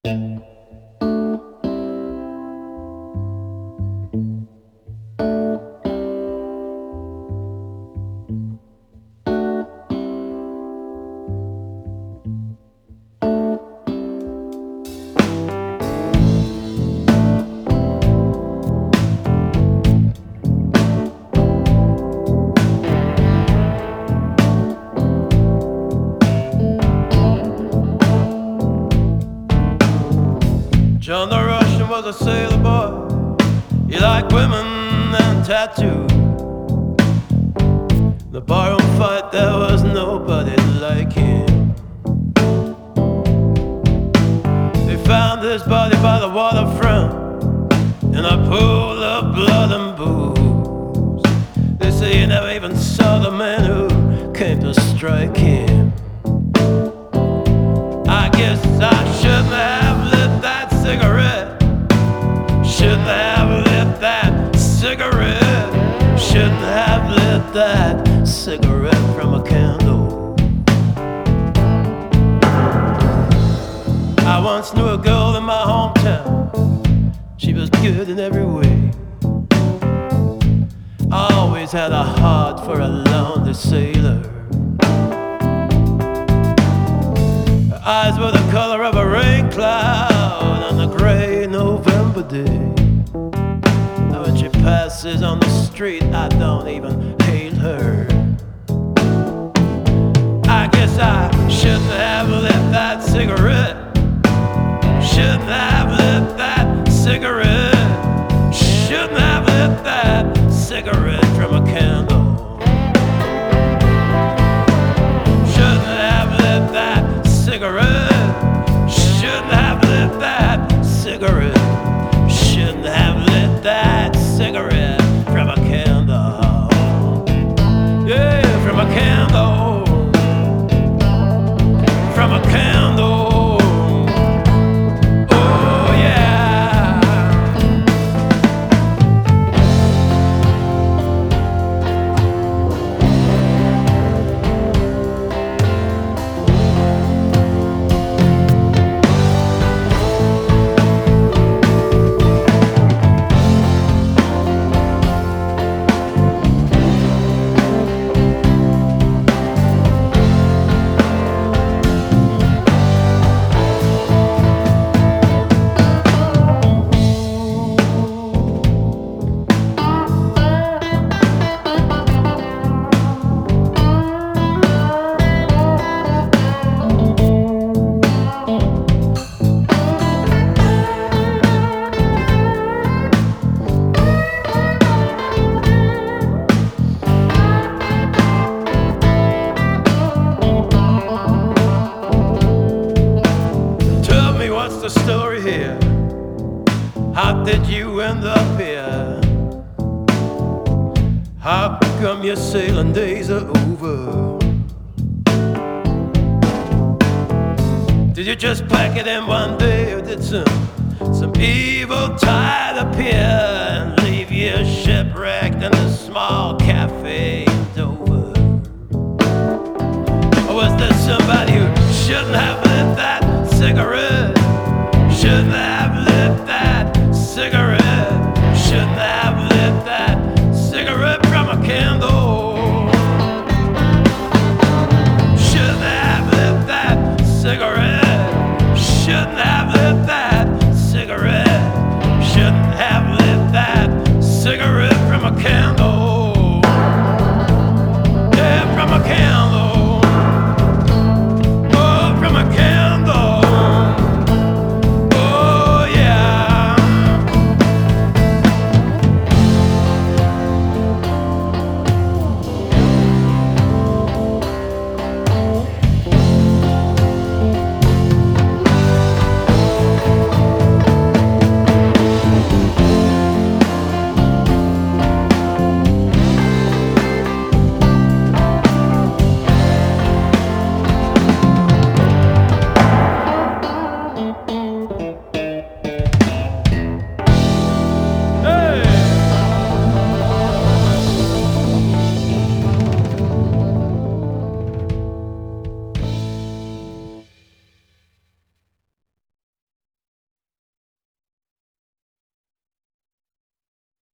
John the Russian was a sailor boy. He liked women and tattoos. The barroom fight, there was nobody like him. They found his body by the waterfront in a pool of blood and booze. They say he never even saw the man who came to strike him. I guess I shouldn't have lit that cigarette. Shouldn't have lit that cigarette. Shouldn't have lit that cigarette from a candle. I once knew a girl in my hometown. She was good in every way. I always had a heart for a lonely sailor. Her eyes were the color of a rain cloud on a gray November day. And when she passes on the street, I don't even hail her. I guess I shouldn't have lit that cigarette. Shouldn't have lit that cigarette. Shouldn't have lit that cigarette from a candle. Shouldn't have lit that cigarette. Shouldn't have lit that cigarette. Shouldn't have lit that cigarette from a candle. Yeah, from a candle. From a candle. Oh yeah. What's the story here? How did you end up here? How come your sailing days are over? Did you just pack it in one day, or did some evil tide appear and leave you shipwrecked in a small cafe in Dover? Or was there somebody who shouldn't have lit that cigarette? Shouldn't have lit that cigarette. Shouldn't have lit that cigarette from a candle. Shouldn't have lit that cigarette. Shouldn't have lit that